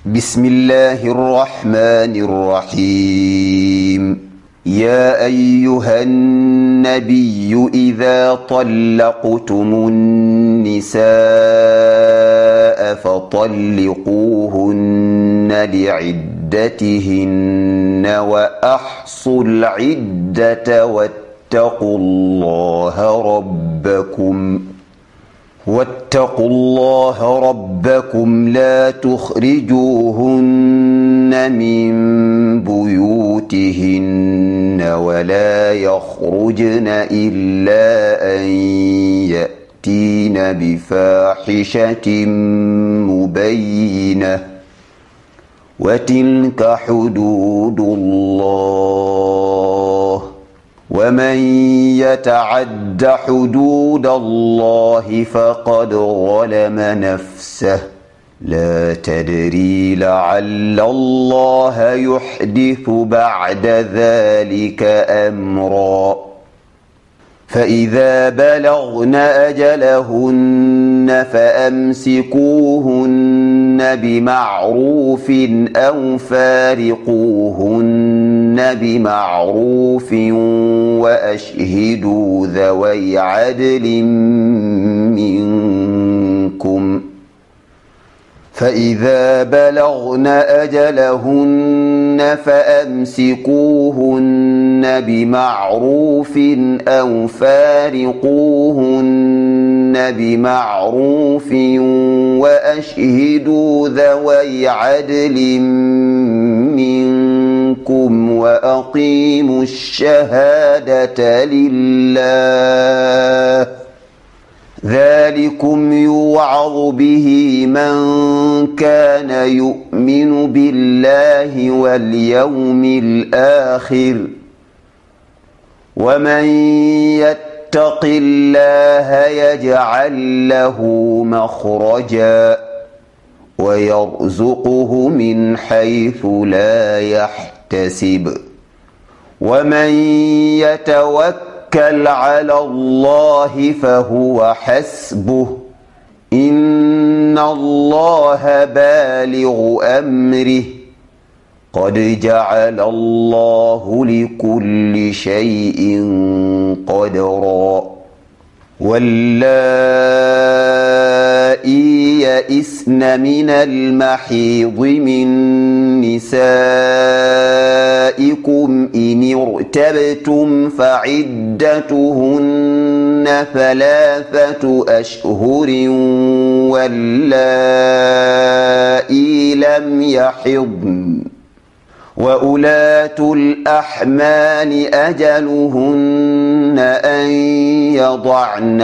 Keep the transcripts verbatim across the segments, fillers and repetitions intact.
بسم الله الرحمن الرحيم. يا أيها النبي إذا طلقتم النساء فطلقوهن لعدتهن وأحصوا العدة واتقوا الله ربكم واتقوا الله ربكم لا تخرجوهن من بيوتهن ولا يخرجن إلا أن يأتين بفاحشة مبينة وتلك حدود الله ومن يتعد حدود الله فقد ظلم نفسه لا تدري لعل الله يحدث بعد ذلك أمرا. فإذا بلغن أجلهن فأمسكوهن بمعروف أو فارقوهن بمعروف وأشهدوا ذوي عدل منكم. فإذا بلغن أجلهن فأمسكوهن بمعروف أو فارقوهن بمعروف وأشهدوا ذوي عدل منكم وأقيموا الشهادة لله ذلكم يوعظ به من كان يؤمن بالله واليوم الآخر ومن يتق الله يجعل له مخرجا ويرزقه من حيث لا يحتسب ومن يتوكل توكل على الله فهو حسبه إن الله بالغ أمره قد جعل الله لكل شيء قدرا. واللائي يئسن من المحيض من نسائكم إن ارتبتم فعدتهن ثلاثة أشهر واللائي لم يحضن وأولاة الأحمال أجلهن أن يضعن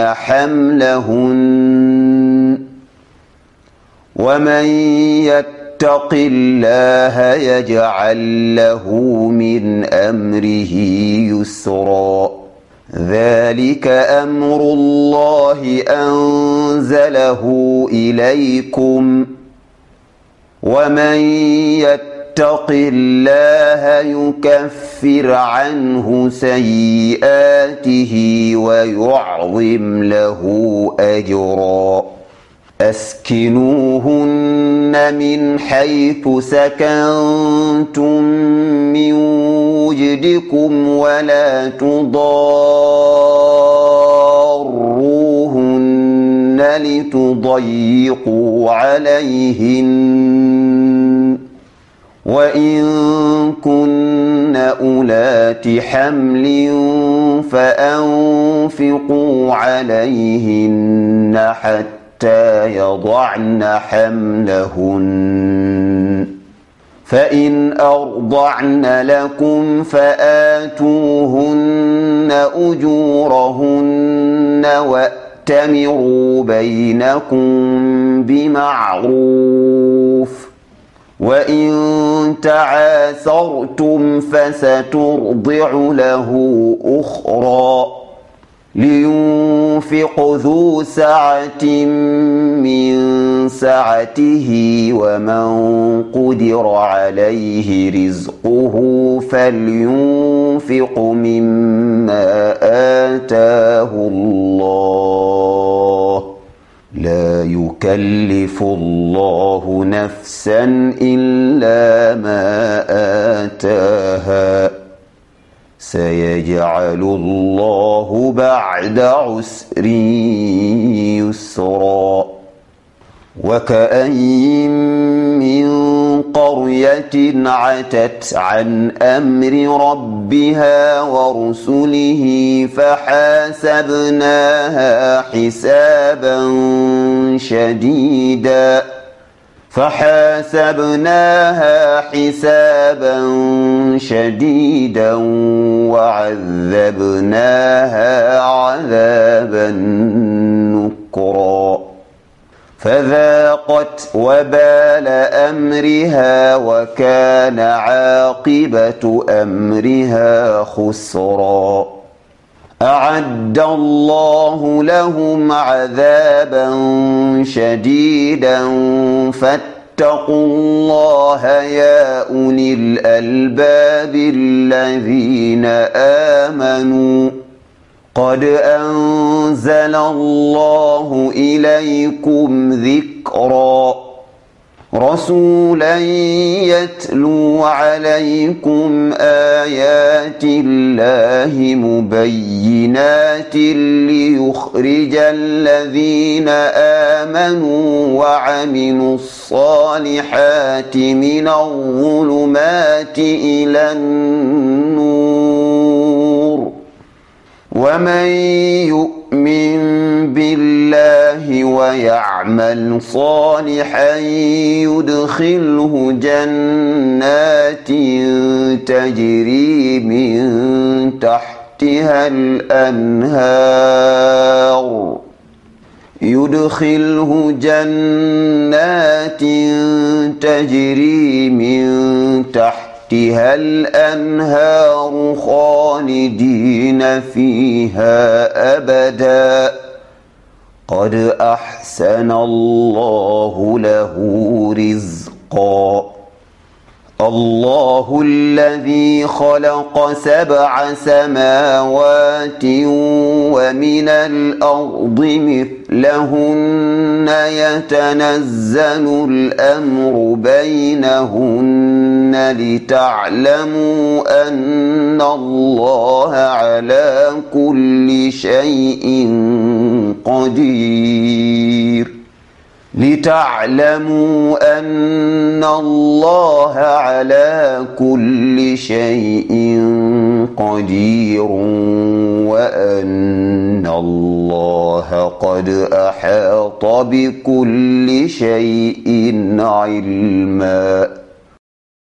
حملهن ومن يتق الله يجعل له من أمره يسرا. ذلك أمر الله أنزله إليكم ومن يتق اتق الله يكفر عنه سيئاته ويعظم له أجرا. أسكنوهن من حيث سكنتم من وجدكم ولا تضاروهن لتضيقوا عليهن وإن كن أولات حمل فأنفقوا عليهن حتى يضعن حملهن فإن أرضعن لكم فآتوهن أجورهن وأتمروا بينكم بمعروف وإن تعاثرتم فسترضع له أخرى لينفق ذو سعة من سعته ومن قدر عليه رزقه فلينفق مما آتاه الله لا يكلف الله نفسا إلا ما آتاها سيجعل الله بعد عسر يسرا وكأين من قرية عتت عن أمر ربها ورسله فحاسبناها حسابا شديدا فحاسبناها حسابا شديدا وعذبناها عذابا نكرا فذاقت وبال أمرها وكان عاقبة أمرها خسرا أعد الله لهم عذابا شديدا فاتقوا الله يا أولي الألباب الذين آمنوا قد أنزل الله إليكم ذكرا رسولا يتلو عليكم آيات الله مبينات ليخرج الذين آمنوا وعملوا الصالحات من الظلمات إلى النور ومن يؤمن بالله ويعمل صالحا يدخله جنات تجري من تحتها الأنهار يدخله جنات تجري من تحتها تحتها الأنهار خالدين فيها أبدا قد أحسن الله له رزقا الله الذي خلق سبع سماوات ومن الأرض مثلهن يتنزل الأمر بينهن لتعلموا أن الله على كل شيء قدير لتعلموا أن الله على كل شيء قدير وأن الله قد أحاط بكل شيء علما